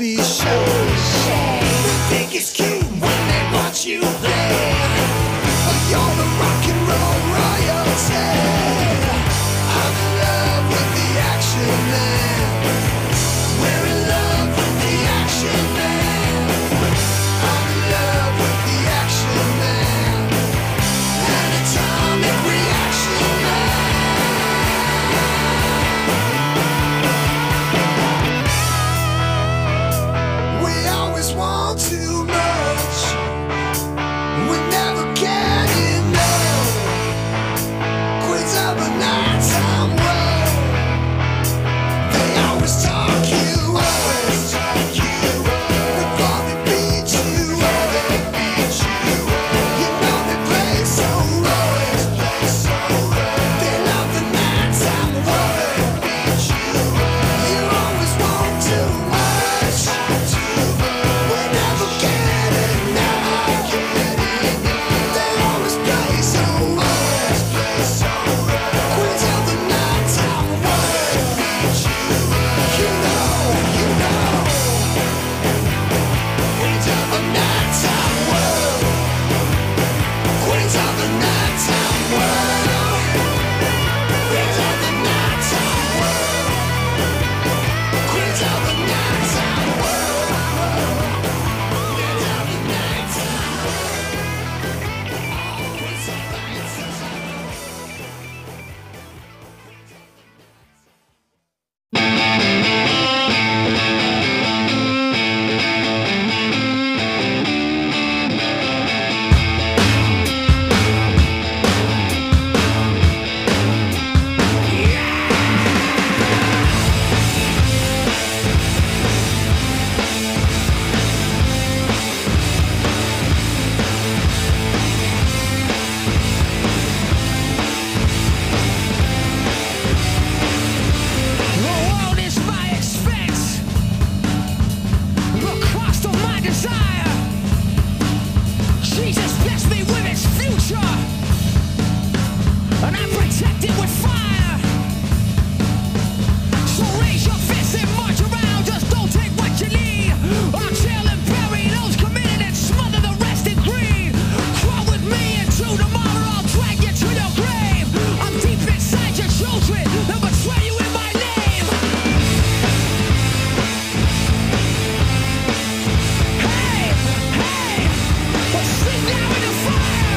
cliche. They think it's cute when they watch you play. You're the rock and roll royalty. I'm in love with the action man. We're in love with the action man. I'm in love with the action man. An atomic reaction man. We always want too much. We never get enough. Queens of the nighttime world. They always talk you up. Before they beat you up. You know they play so rough. They love the nighttime world. You always want too much. We never get enough. They always play so rough. Queens of the nighttime world. You know. Queens of the nighttime world. Queens of the nighttime world. Queens of the nighttime world. Queens of the nighttime world. Queens of the nighttime world. Queens of the The world is my expense. The cost of my desire. Jesus blessed me with its future, and I protect it with fire. So raise your fist and march around. Just don't take what you need. I'll chill and bury those committed and smother the rest in greed. Crawl with me into tomorrow. I'll drag you to your grave. I'm deep inside your children. They'll betray you in my name. Hey, we'll sleep now in the fire.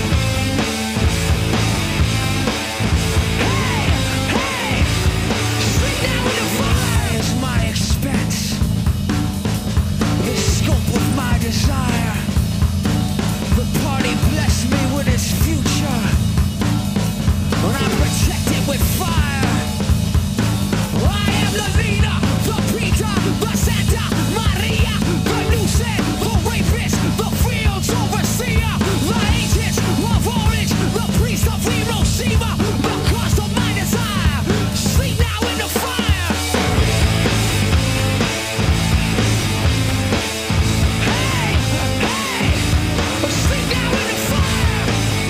Hey, sleep now in the fire. Is my expense, the scope of my desire. The party blessed me with its future, and I protect it with fire. I am the leader, the Peter, the Santa Maria, the Lucid, the rapist, the fields overseer, the agents of orange, the priest of Hiroshima, the cost of my desire. Sleep now in the fire. Hey, sleep now in the fire.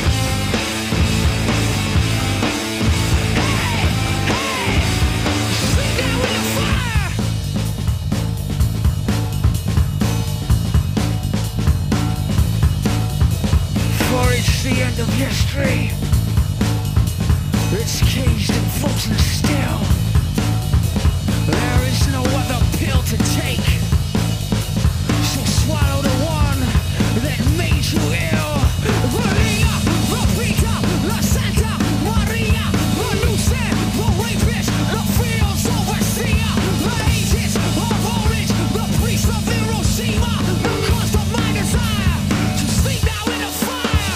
Sleep now in the fire. For it's the end of history. It's caged and frozen still. There is no other pill to take. So swallow the one that made you ill. The leader, the Peter, the Santa Maria, the Lucid, the rapist, the fields overseer, the agents of orange, the priest of Hiroshima, the cost of my desire. To sleep now in the fire.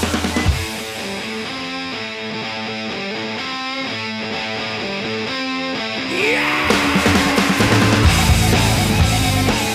Yeah!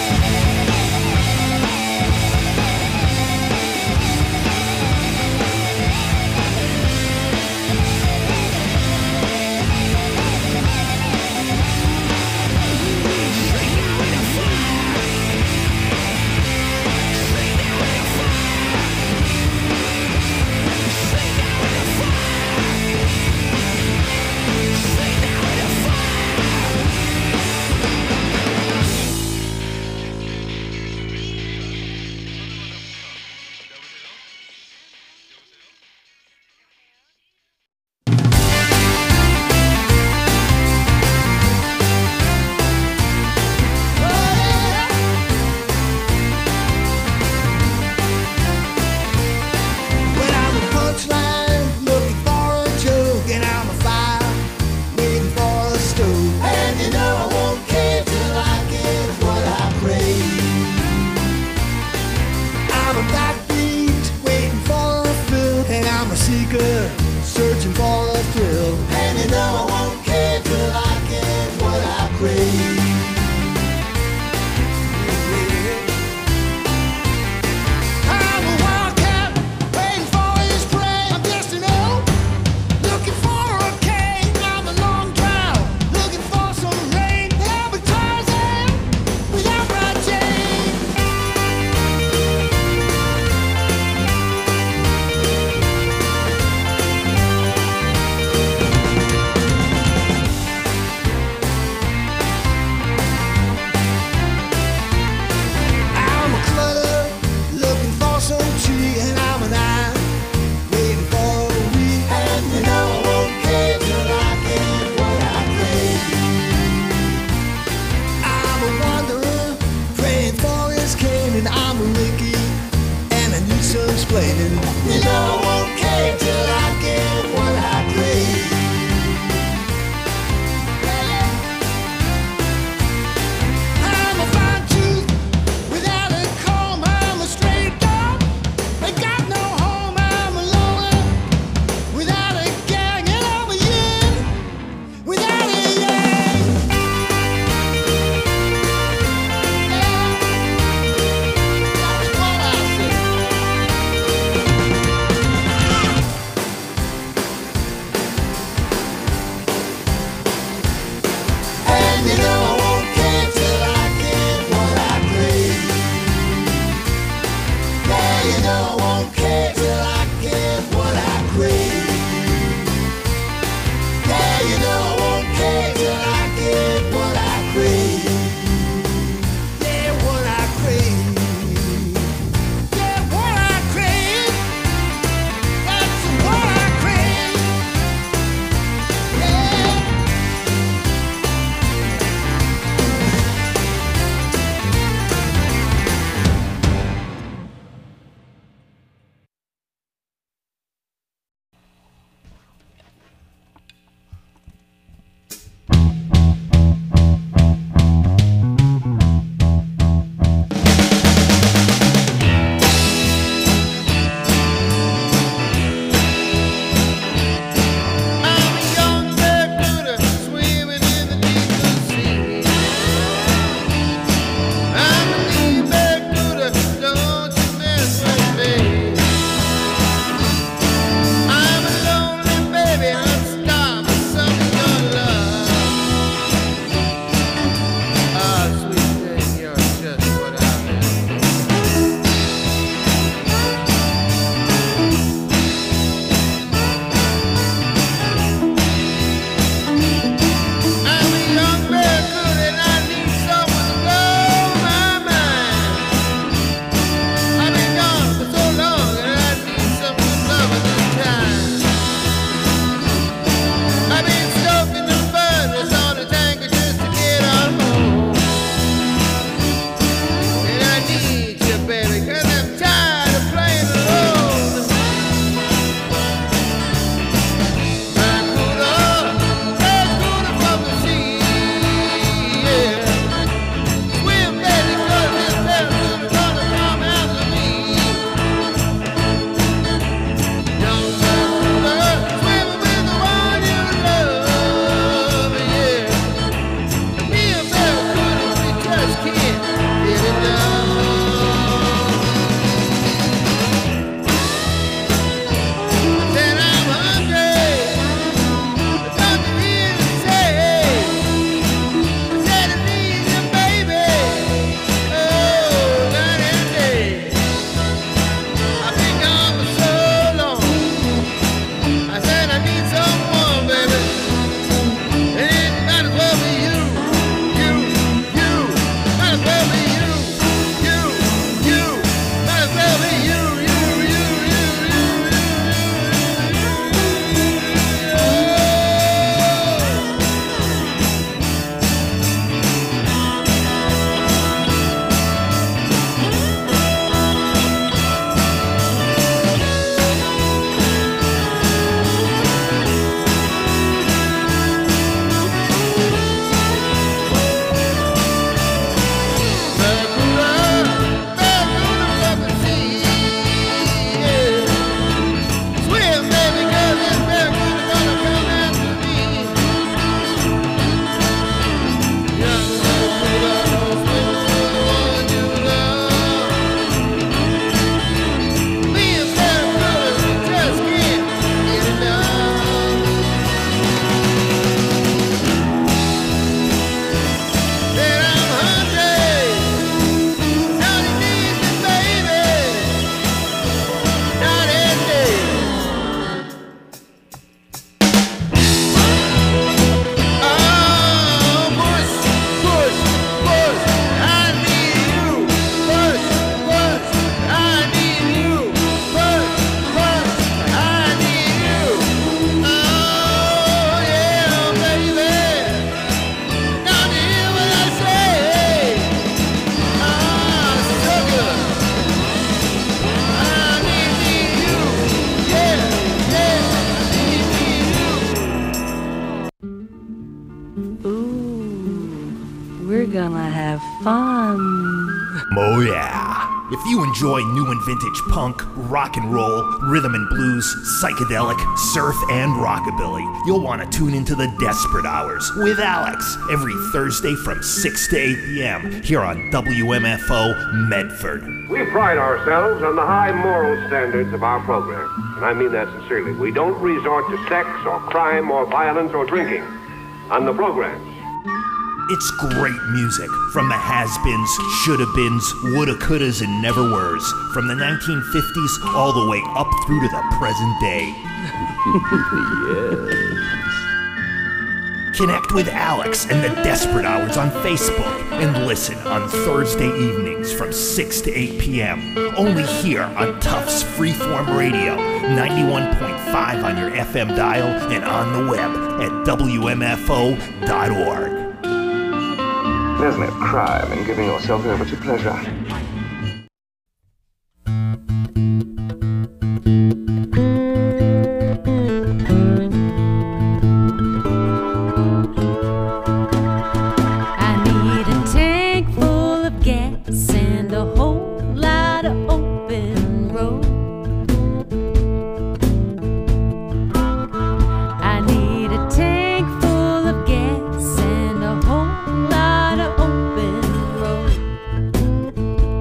fun. Oh yeah. If you enjoy new and vintage punk, rock and roll, rhythm and blues, psychedelic, surf, and rockabilly, you'll want to tune into the Desperate Hours with Alex every Thursday from 6 to 8 p.m. here on WMFO Medford. We pride ourselves on the high moral standards of our program, and I mean that sincerely. We don't resort to sex or crime or violence or drinking on the programs. It's great music from the has-beens, shoulda-beens, woulda, couldas, and never-weres, from the 1950s all the way up through to the present day. Yes. Connect with Alex and the Desperate Hours on Facebook and listen on Thursday evenings from 6 to 8 p.m. only here on Tufts Freeform Radio, 91.5 on your FM dial and on the web at WMFO.org. There's no crime in giving yourself over to pleasure. I need a tank full of gas and a whole lot of open road. I need a tank full of gas and a whole lot of open road.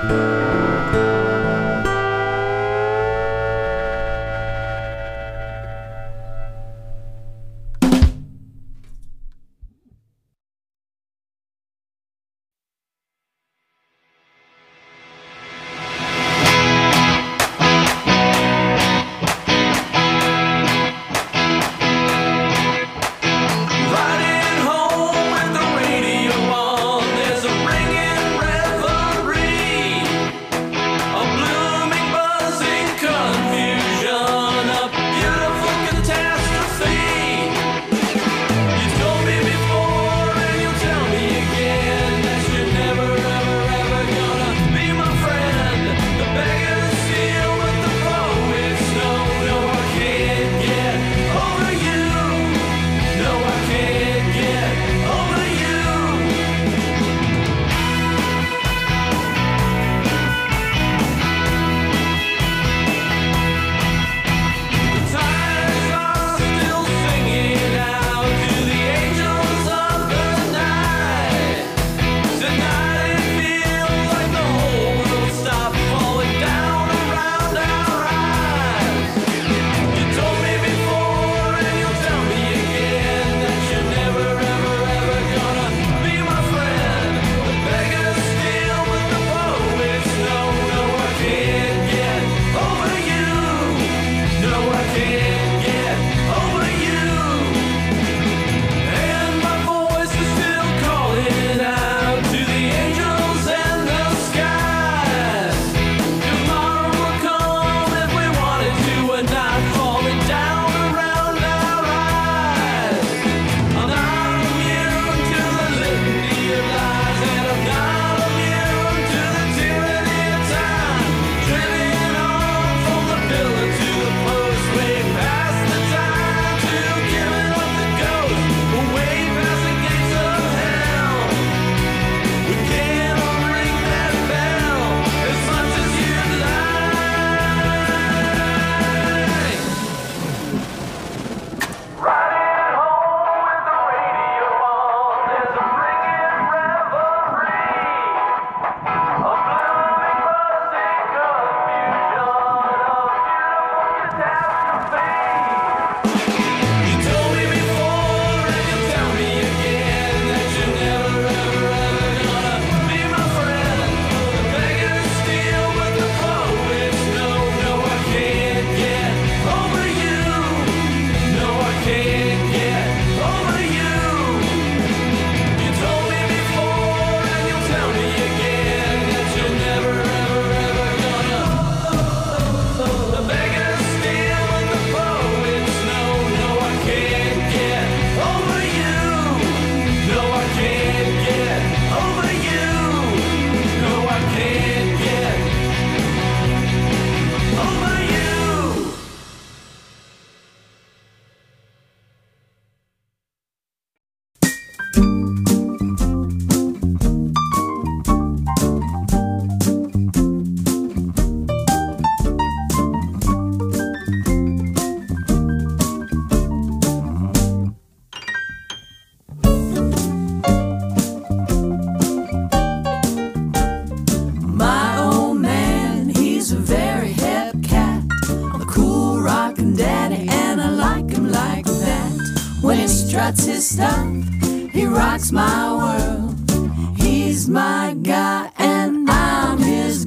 Struts his stuff, he rocks my world. He's my guy and I'm his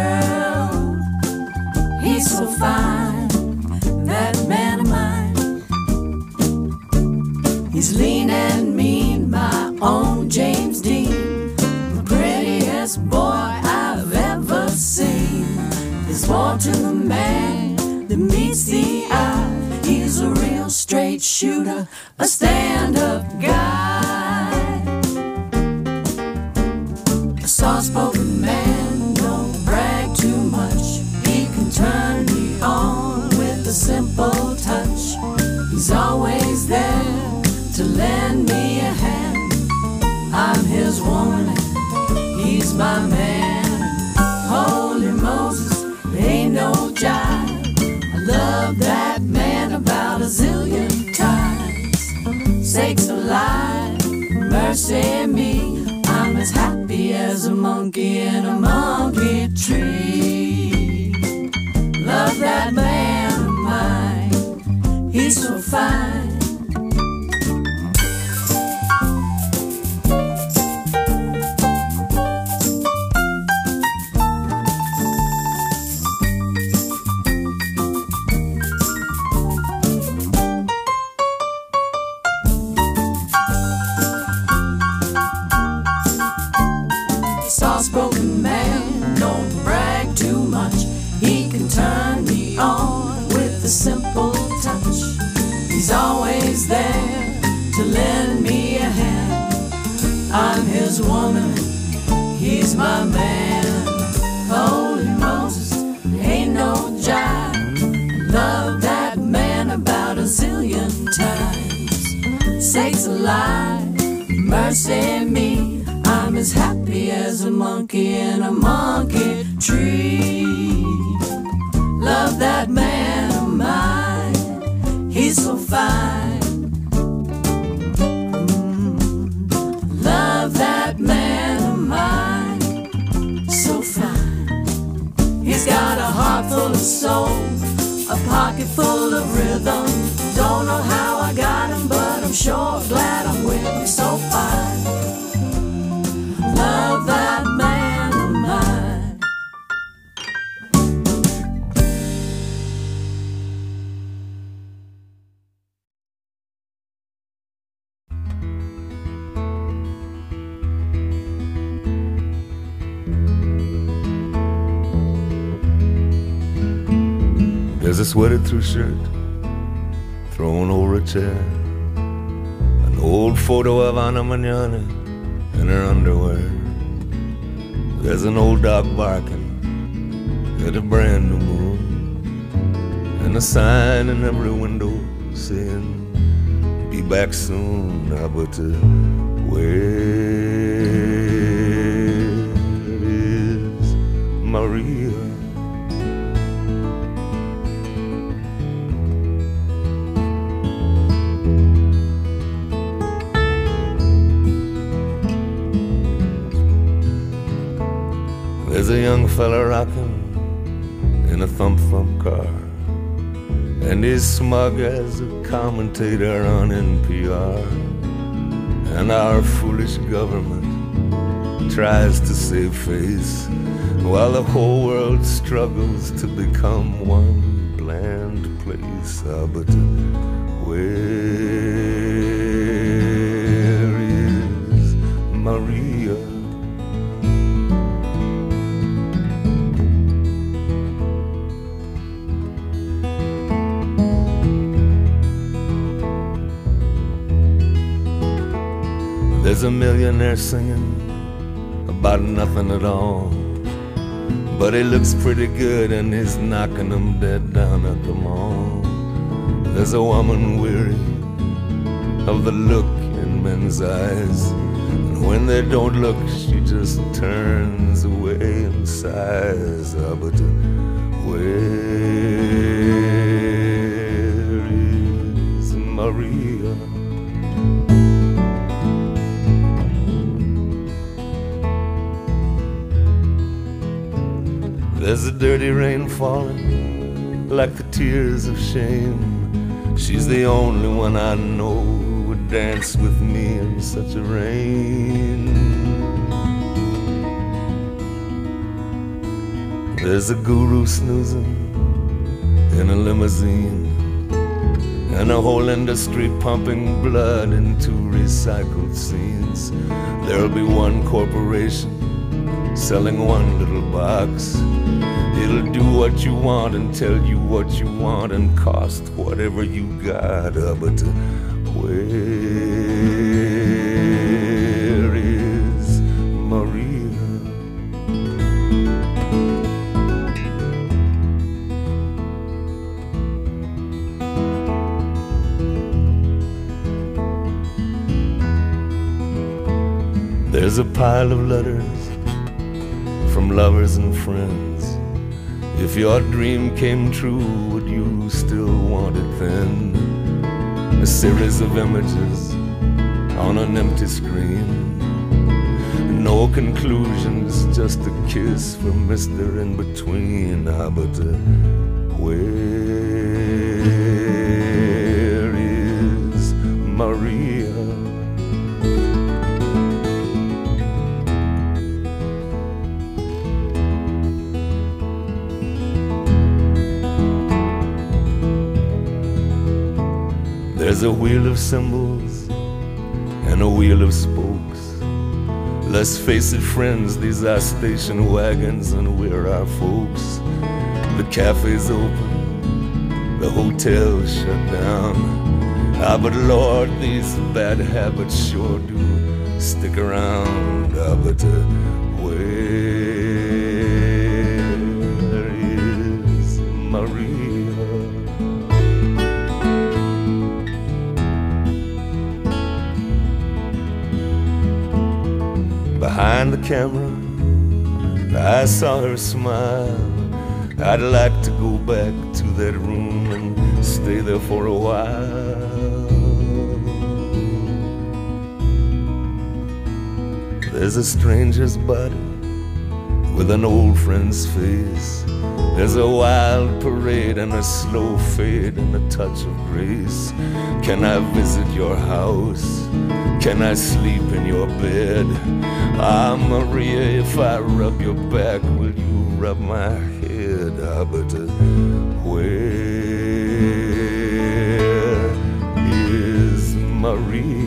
girl. He's so fine, that man of mine. He's lean and mean, my own James Dean, the prettiest boy I've ever seen. There's more to the man than meets the eye. He's a real straight shooter, a stand-up guy. A soft-spoken man, don't brag too much. He can turn me on with a simple touch. He's always there to lend me a hand. I'm his woman and he's my man. Holy Moses, there ain't no jive. I love that man about a zillion times. Sakes alive, mercy me, I'm as happy as a monkey in a monkey tree. Love that man of mine, he's so fine. Soft-spoken man, don't brag too much. He can turn me on with a simple touch. He's always there to lend me a hand. I'm his woman, he's my man. Holy Moses, ain't no jive. Love that man about a zillion times. Sakes alive, mercy me, I'm as happy as a monkey in a monkey tree. Love that man of mine, he's so fine. Love that man of mine, so fine. He's got a heart full of soul, a pocket full of rhythm. Don't know how I got him, but I'm sure glad I'm with him, so fine. Love that man of mine. There's a sweated through shirt thrown over a chair, an old photo of Ana Mañana in her underwear. There's an old dog barking at a brand new moon, and a sign in every window saying, be back soon. But where is Maria? There's a young fella rocking in a thump-thump car, and he's smug as a commentator on NPR. And our foolish government tries to save face, while the whole world struggles to become one bland place. But where is Maria? There's a millionaire singing about nothing at all, but he looks pretty good and he's knocking them dead down at the mall. There's a woman weary of the look in men's eyes, and when they don't look, she just turns away and sighs. But where is Maria? There's a dirty rain falling like the tears of shame. She's the only one I know who would dance with me in such a rain. There's a guru snoozing in a limousine, and a whole industry pumping blood into recycled scenes. There'll be one corporation selling one little box. It'll do what you want and tell you what you want and cost whatever you got. But where is Maria? There's a pile of letters from lovers and friends. If your dream came true, would you still want it then? A series of images on an empty screen. no conclusions, just a kiss for Mr. In Between. Ah, but where is Maria? There's a wheel of symbols and a wheel of spokes. Let's face it, friends, these are station wagons and we're our folks. The cafe's open, the hotel's shut down. Ah, but Lord, these bad habits sure do stick around. Ah, but where is Maria? Behind the camera, I saw her smile. I'd like to go back to that room and stay there for a while. There's a stranger's body with an old friend's face. There's a wild parade and a slow fade and a touch of grace. Can I visit your house? Can I sleep in your bed? Ah, Maria, if I rub your back, will you rub my head? Ah, but where is Maria?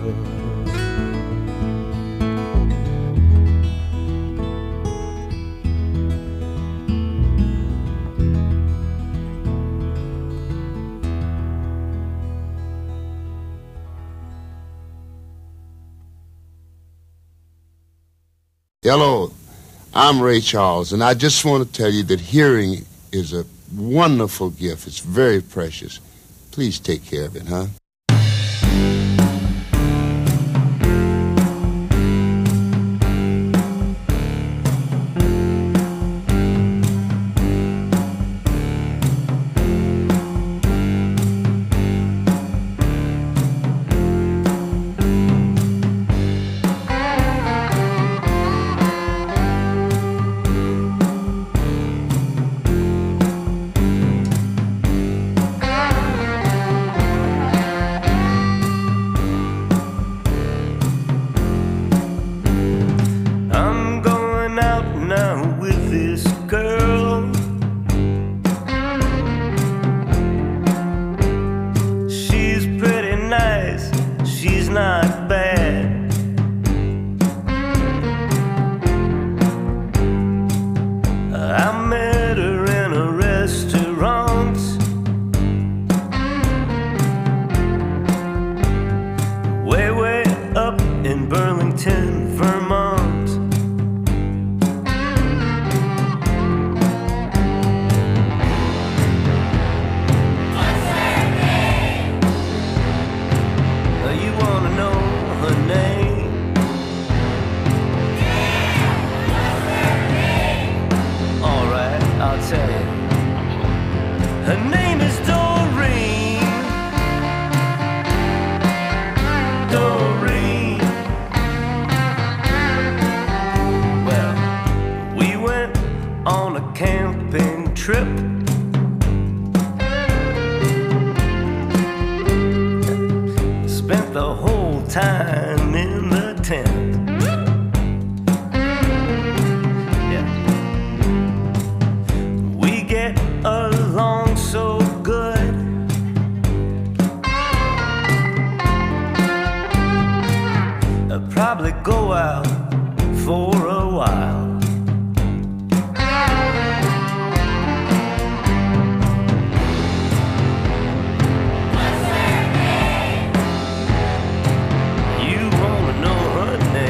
Hello, I'm Ray Charles, and I just want to tell you that hearing is a wonderful gift. It's very precious. Please take care of it, huh? You wanna know her name?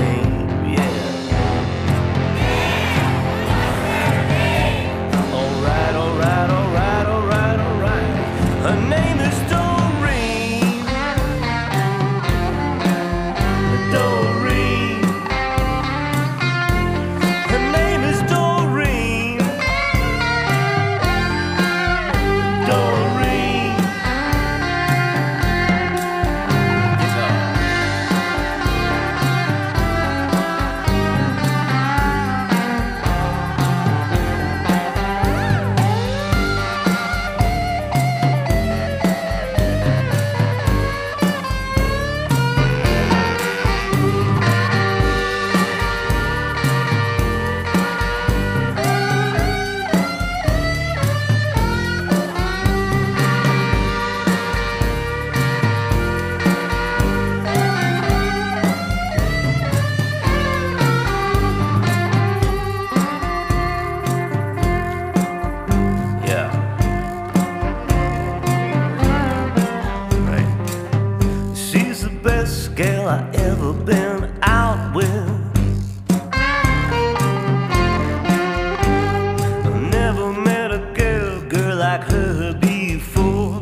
like her before.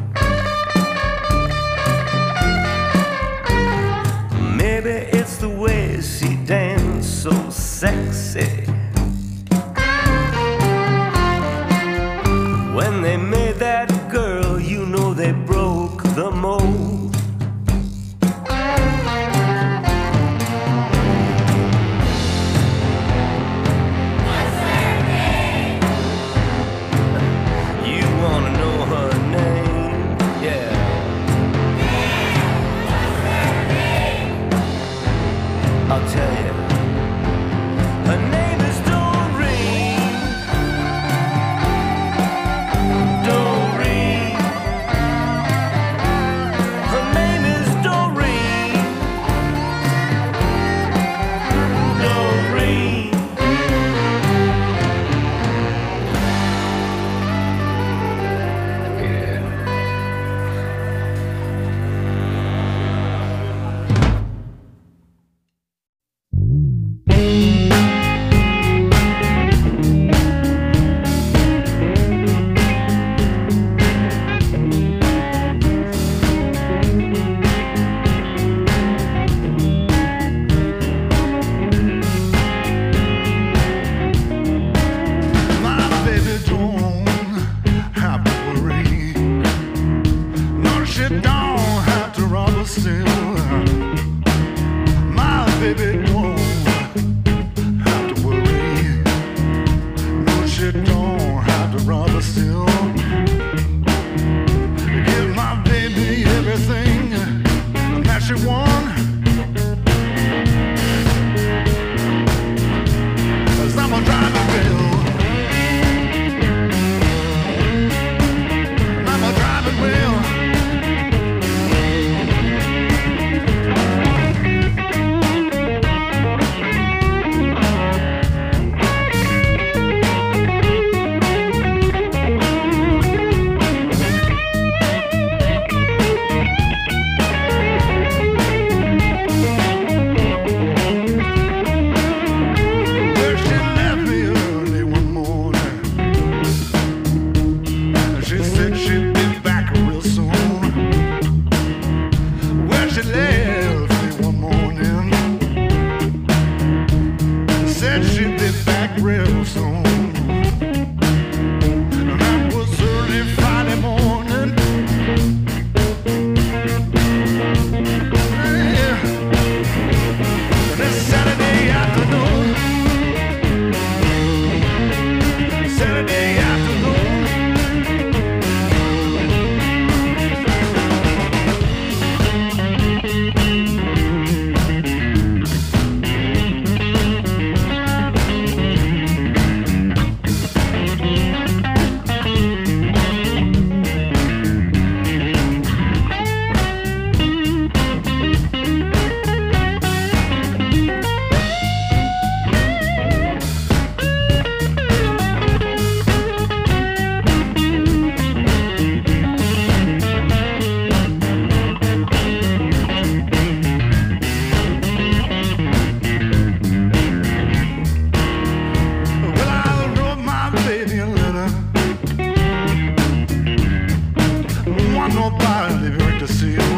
Maybe it's the way she danced so sexy. When they made that girl, you know they broke the mold. What's her name? You wanna know her name? Yeah. What's her name? I'll tell you. Her name is Doreen. Doreen. Her name is Doreen. Doreen. My baby don't have to worry. No, she don't have to rob or steal. My baby don't have to worry. No, she don't have to rob or steal. Give my baby everything that she wants. 'Cause I'm a driving wheel. I'm a driving wheel. Well, she left me early one morning. She said she'd be back real soon. Well, she left me one morning. Said she'd be back real soon. And that was early Friday morning. Yeah. And it's Saturday afternoon. Saturday afternoon. Well, I wrote my baby a letter. Want nobody to break the seal.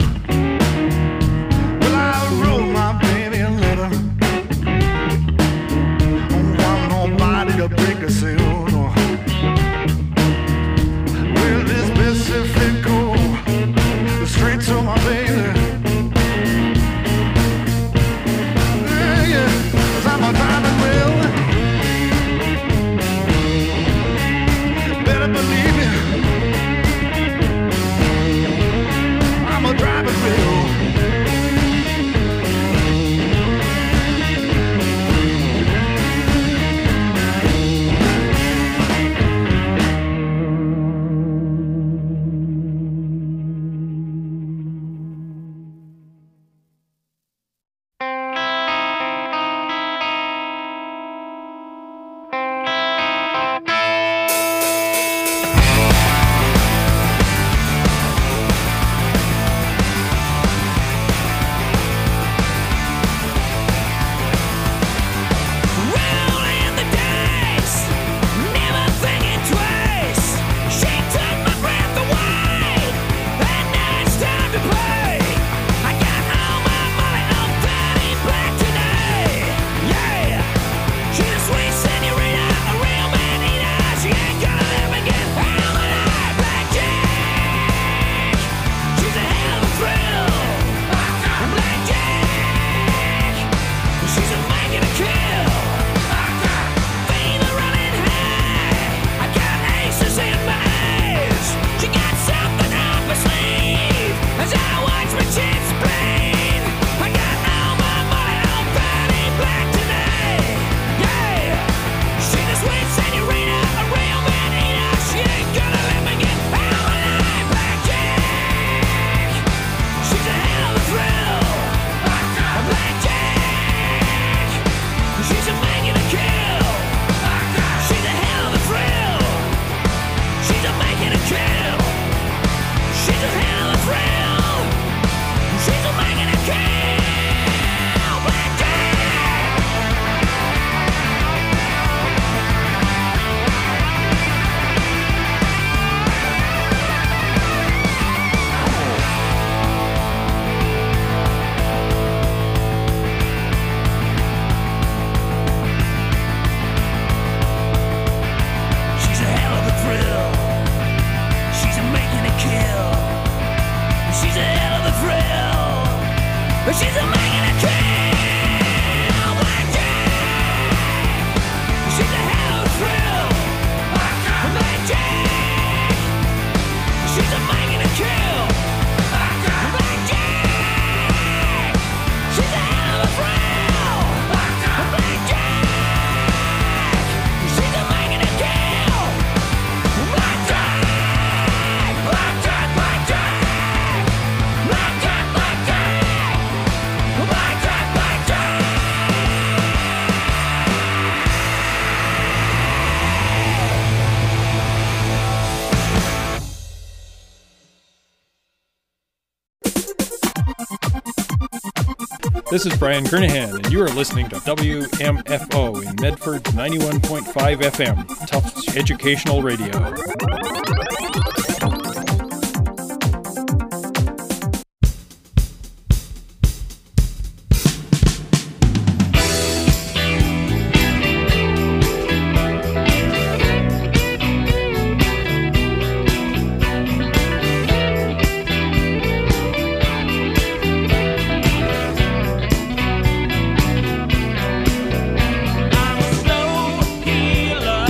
Well, I wrote my baby a letter. Want nobody to break the seal. Well, this Pacifico straight to my baby. Yeah, yeah, 'cause I'm a driving wheel. Better believe me. I'm a driving wheel. She's a man and a kill. Blackjack. She's a hell of a thrill. Blackjack. She's a man and a kill. Blackjack. She's a hell of a thrill. Blackjack. She's a man and a kill. Blackjack. Blackjack. Blackjack. Blackjack. Blackjack. Blackjack. Blackjack. This is Brian Kernahan, and you are listening to WMFO in Medford 91.5 FM, Tufts Educational Radio. I'm a slow healer.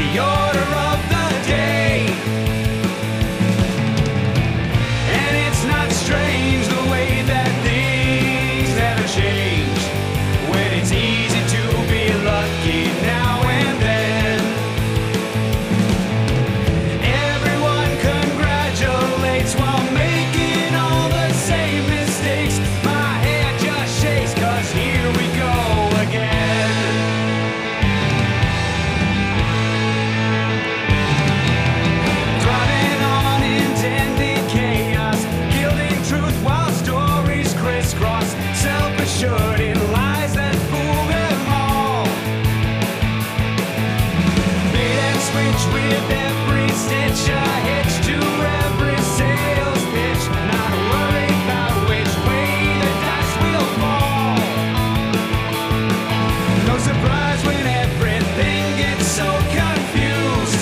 the order of the day. And it's not strange the way that things never change, when it's easy to be lucky now and then. Everyone congratulates while making all the same mistakes. My head just shakes, 'cause here we go again. Thriving on intended chaos, gilding truth while stories crisscross, self-assured in lies that fool them all. Bait and switch with every stitch, a hitch to every sales pitch, not worried about which way the dice will fall. No surprise when everything gets so confused,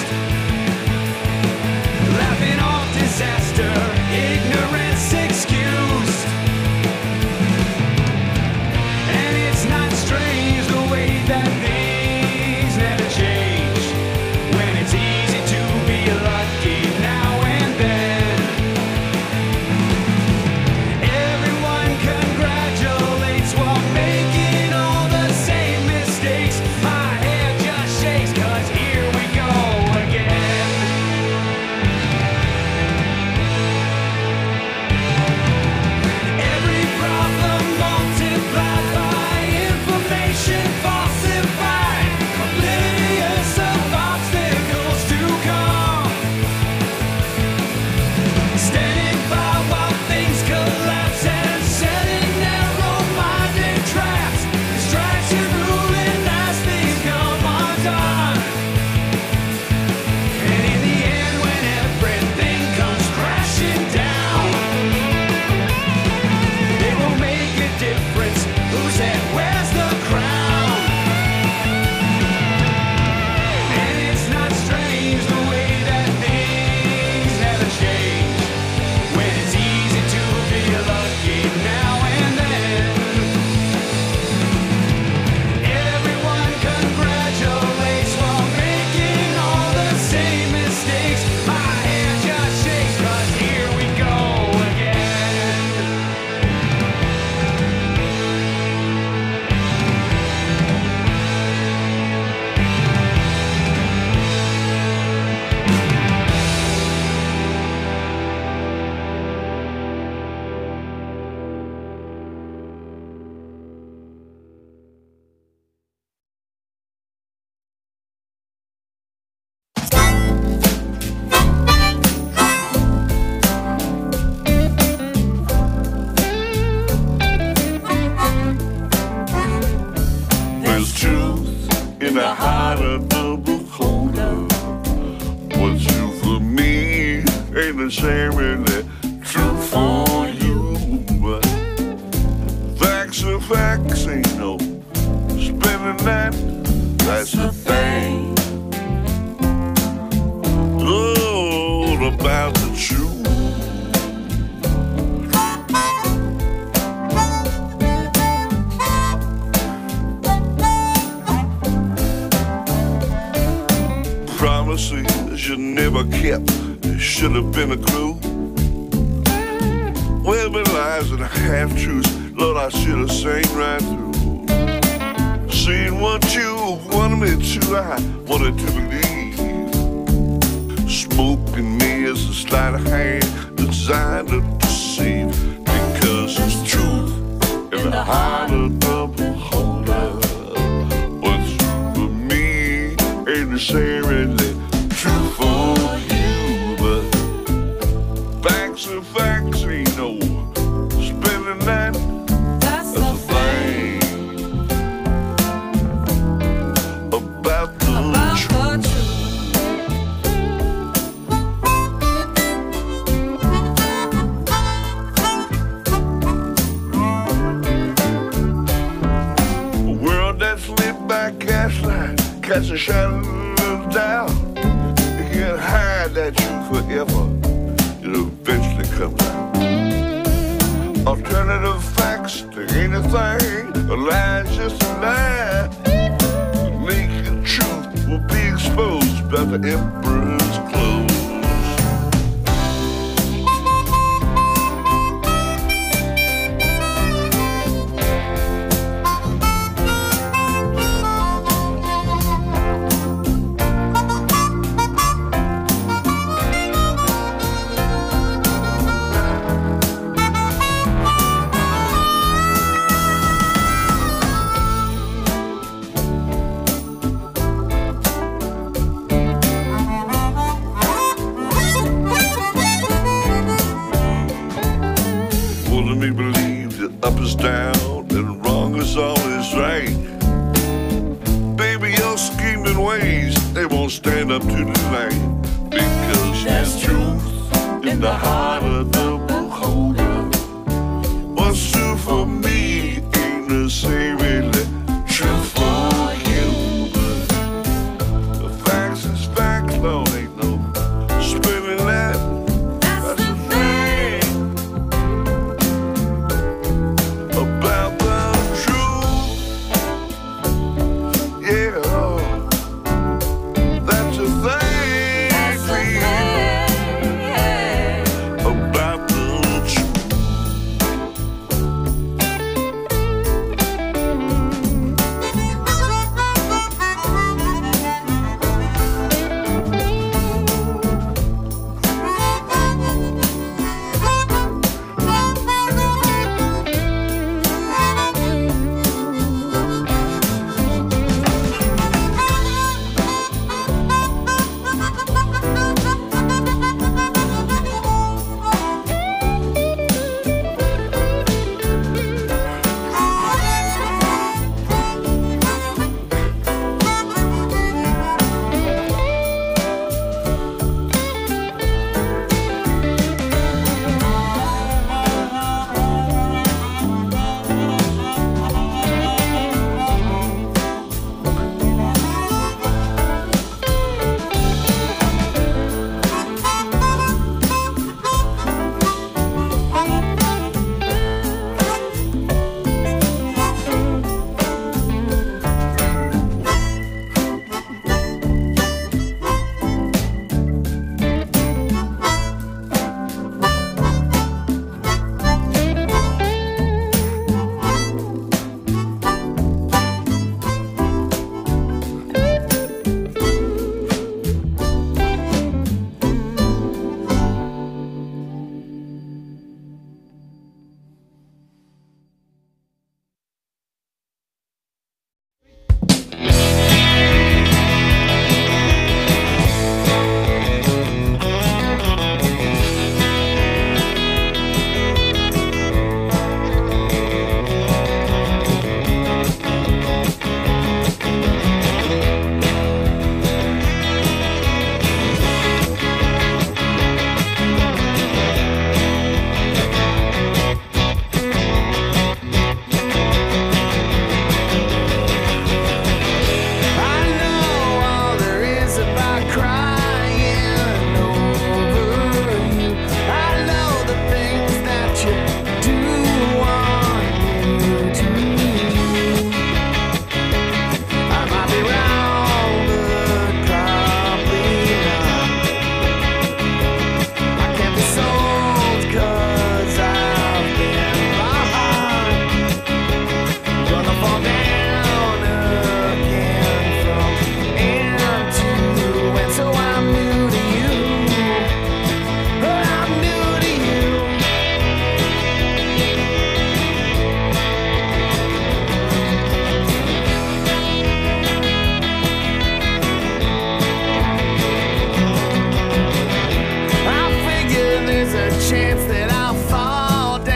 laughing off disaster, ignorance excused. And it's not strange the way that things never change, when it's easy to be lucky now and then. Everyone congratulates while making all the same mistakes. My head just shakes, 'cause here we go again. Every problem multiplied by information falsified, oblivious of obstacles to come. Standing by while things collapse and setting narrow-minded traps. Distraction ruling as things come undone. And in the end, when everything comes crashing down, it will make a difference whose head wears the crown. And it's not strange the way that things never change, when it's easy to be lucky now and then. Everyone congratulates while making all the same mistakes. My hand just shakes, 'cause here we go again. There's truth in the heart of the beholder. What's true for me ain't necessarily true for you. But facts are facts, ain't no spinning that. That's the thing. All about the truth. Promises you never kept, it should have been a clue. Well, been lies and half-truths, Lord, I should have seen right through. Seen what you wanted me to, I wanted to believe. Smoke in me is a sleight of hand designed to deceive, because it's truth in the heart of the beholder. What's true for me ain't necessarily true for you, but facts are facts, ain't no spinning that. That's the thing about the truth. A world that's lit by gaslight, cast a shadow of doubt. You can't hide that truth forever, it eventually comes out. Alternative facts to anything, a lie's just a lie. The naked truth will be exposed by the emperor's clothes. Up is down and wrong is always right. Baby, your scheming ways, they won't stand up to the light. Because there's truth in the heart of the beholder. What's true for me ain't necessarily true for you. The facts is facts, though, ain't no spinning that.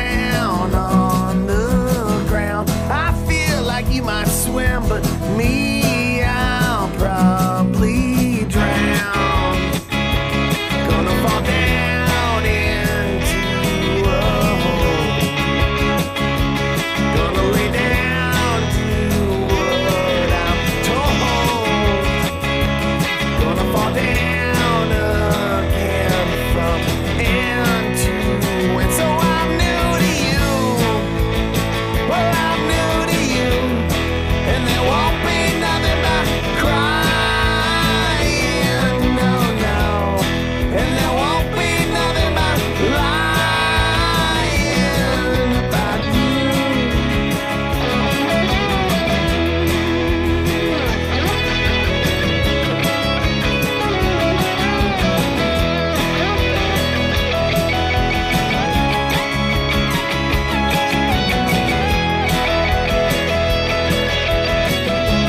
swim, but me